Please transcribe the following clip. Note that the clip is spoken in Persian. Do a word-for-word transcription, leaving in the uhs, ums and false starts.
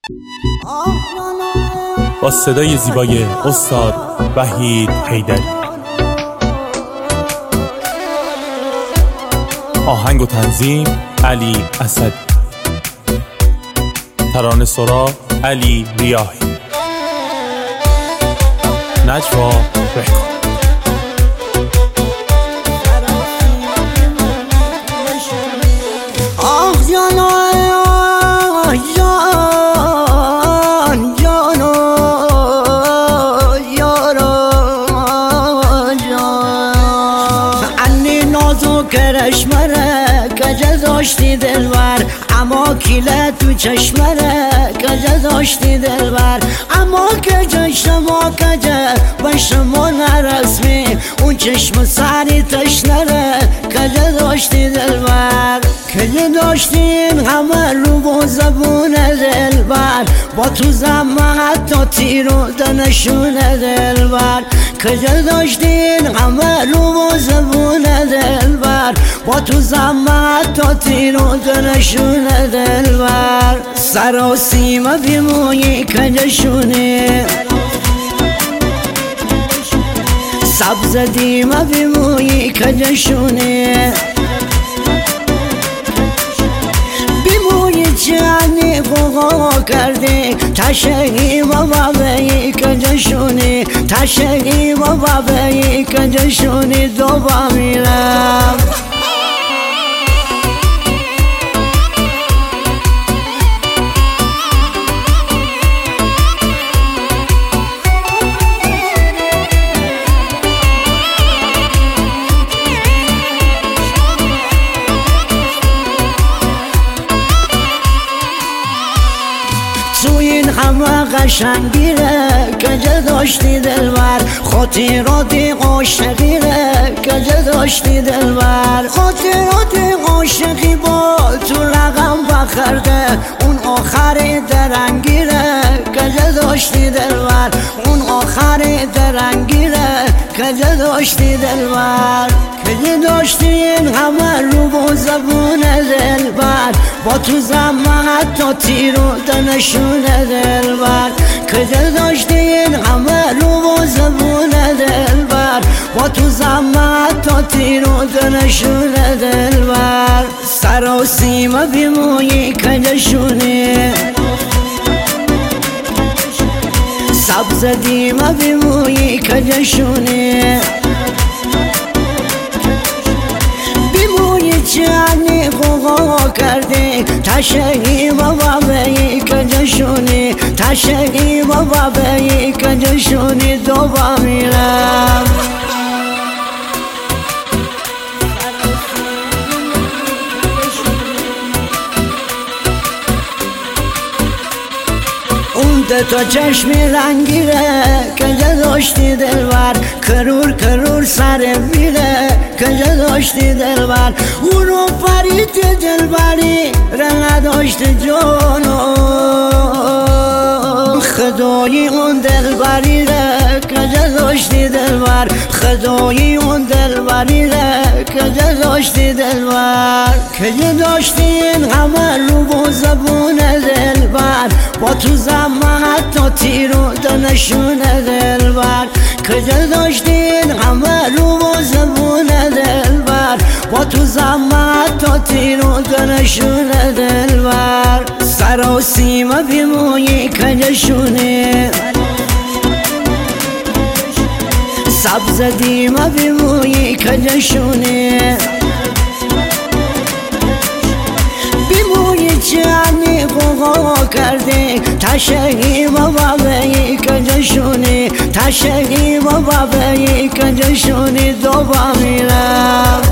با صدای زیبای استاد وحید حیدری. آهنگ و تنظیم علی اسدی. ترانه سرا علی ریاحی. نجوا رکورد. آه جانا جان جانا یارا جان عنی نازو کرش مره کجا داشتی دلبر اما کله تو چشمره کجا داشتی دلبر اما کجا شما کجا و شما نرسمی اون چشم سری تشنره کجا داشتی دلبر کجا داشتین همه رو با زبون دلبر با تو زمان تا تیر و دنشون دلبر کجا داشتین همه رو با زبون دلبر با تو زمان تا تیر و دنشون دلبر سر و سیما بیمویی کجا شونه سبز دیما بیمویی کجا شونه بیمویی چانی فوقا کرده تشگی و بابایی کجا شونه تشگی و بابایی کجا شونه دو با میرم تو این همه قشنگیره کجا داشتی دلبر خاطراتی عاشقیره کجا داشتی دلبر خاطراتی عاشقی با تو رقم بخرده اون آخر درنگیره کجا داشتی دلبر اون آخر درنگیره کجا داشتی دلبر کجا داشتی این همه رو با زبون دلبر با تو زمان تا تیر و دنشون دلبر کجا داشتی این همه رو با زبون دلبر با تو زمان تا تیر و دنشون دلبر سر و سیما بیمویی کجا شونه سبز دیما بیمویی کجا شونه بیمویی چانی فوقا کرده تشگی و بابایی کجا شونه تشگی و بابایی کجا شونه دو با میرم اون تا چشمی رنگیره کجا داشتی دلبر کرور کرور سر میره کجا داشتی دلبر اون رو فرید دلبری رنگ داشت جانو خدایی اون دلبری ره کجا داشتی دلبر خدایی اون دلبری ره کجا داشتی دلبر کجا داشتی این همه رو با زبون دلبر با تو زمان تا تیر و دنشون دلبر کجا داشتی این همه رو با زبون دلبر با تو زمان تا تیر و دنشون دلبر سر و سیما بیمویی کجا شونه سبز دیما بیمویی کجا شونه بیمویی چانی فوقا کرده تشگی و بابایی کجا شونه تشگی و بابایی کجا شونه دو با میرم